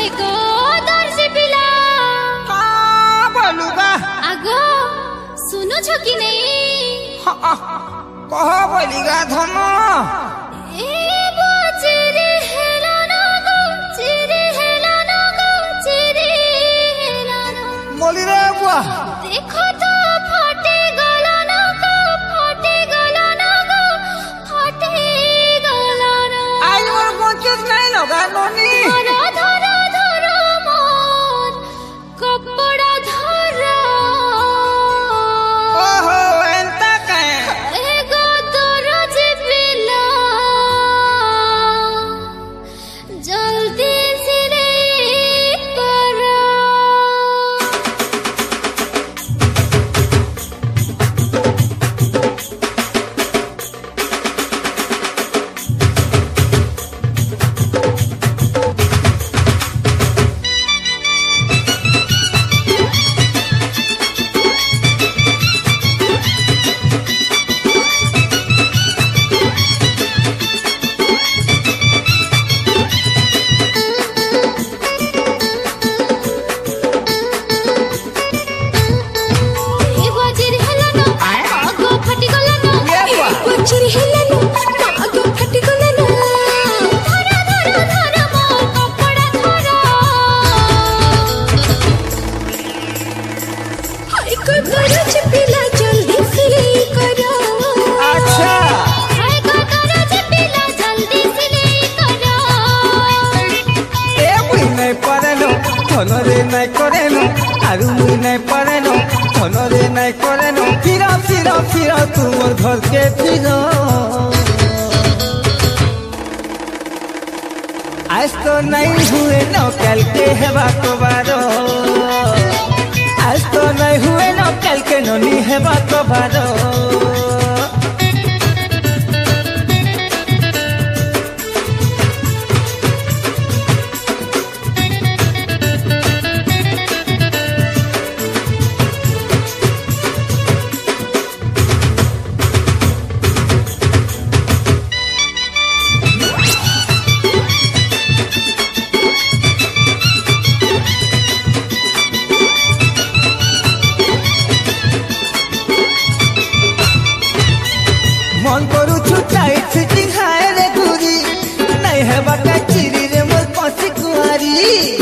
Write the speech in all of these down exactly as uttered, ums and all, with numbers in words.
गो दर्ज पिला का बोलूगा आगो सुनो छो कि नहीं कह बोलीगा धन ए वो चिरे हेला ना गो चिरे हेला ना गो चिरे हेला ना बोली रे बुआ देखो तो फटे गला ना गो फटे गला ना गो फटे गला ना आज मोर कोचिस नहीं लगा नोनी धरा धरा धरा मोर कपड़ा धरा ओहो एंता कहे एगो दर्ज पिला जल्दी सिले करा ए बाजिर हेला ना आगो फटी गला ना ए बाजिर हेला ना आगो फटी गला ना धरा धरा धरा मोर कपड़ा धरा हाय को दर्ज पिला जल्दी सिले करा अच्छा हाय को दर्ज पिला जल्दी सिले करा ए मुई नहीं परेनो धन रे नहीं करेनो आरु मुई नहीं परेनो धन रे नहीं करेनो फिरा फिरा फिरा तुम घर के फिरो आज तो नहीं हुए न कल के हेबा को बारो आज तो नहीं हुए न कल के ननी हेबा को बारो मन करू छुटाई फिटिंग हाय रे गुरी नहीं है बका चिरी रे मोर पसी कुआरी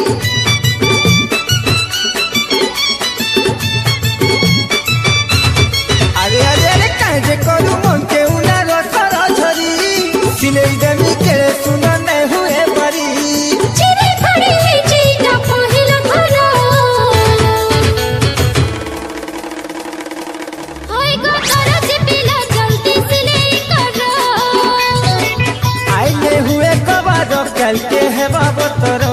अरे अरे अरे काहे जे करू मन के उना रसर झरी सिलाई देमी के सुन नहीं हुए बरी चिरे पड़ी है जीना पहिला धरा हाय को दर्ज पिला जल्दी सिले करा आई नहीं हुए कबारो कल के है बाबा तोरो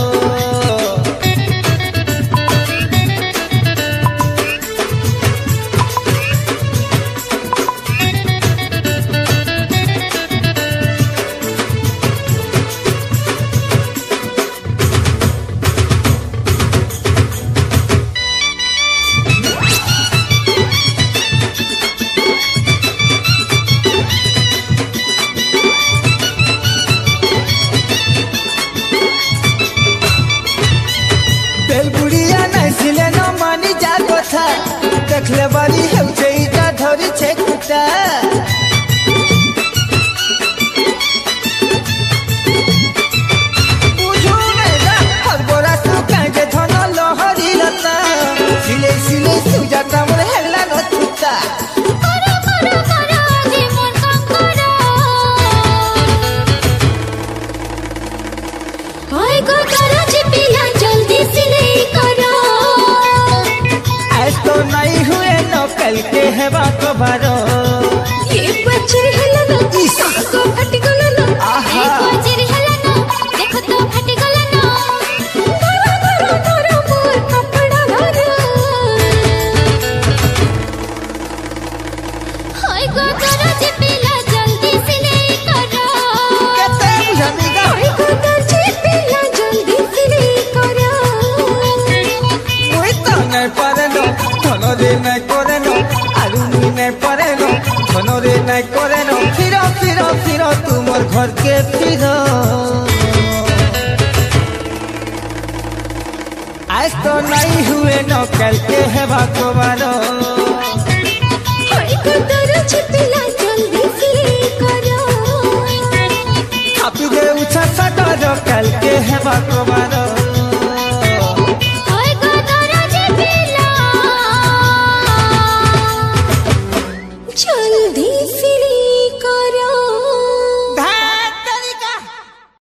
बेल बुढ़िया नहीं सिले न मानी जा कथा देखले बारी हेउछे इटा धरी छे कुटा बुझू नहीं ना हर गोरा सुका जे धन लहरी लता सिले सिले सुजाता मोर हेला न छुटा करा करा करा जे मोर काम करा हाय को दर्ज पिला जल्दी सिले करा आज तो नहीं हुए न कल के है बाको बारो ये बच्चे हेला ना आगो फटी गला ना आहा। ए बाजिर हेला ना देखो तो फटी गला ना धरा धरा धरा मोर कपड़ा धरा हाय को दर्ज पिला जल्दी सिले करा केते बुझानीगा हाय को दर्ज पिला जल्दी सिले करा मुई तो नहीं परेनो धन रे नहीं करेनो आरु मुई नहीं परेनो धन रे नहीं करेनो फिरो फिरो फिरो तुम घर के फिरो तो नहीं हुए न कल के है बारो होई कदर छिपिला जल्दी से करो आप दे उछा सटर कल के है बारो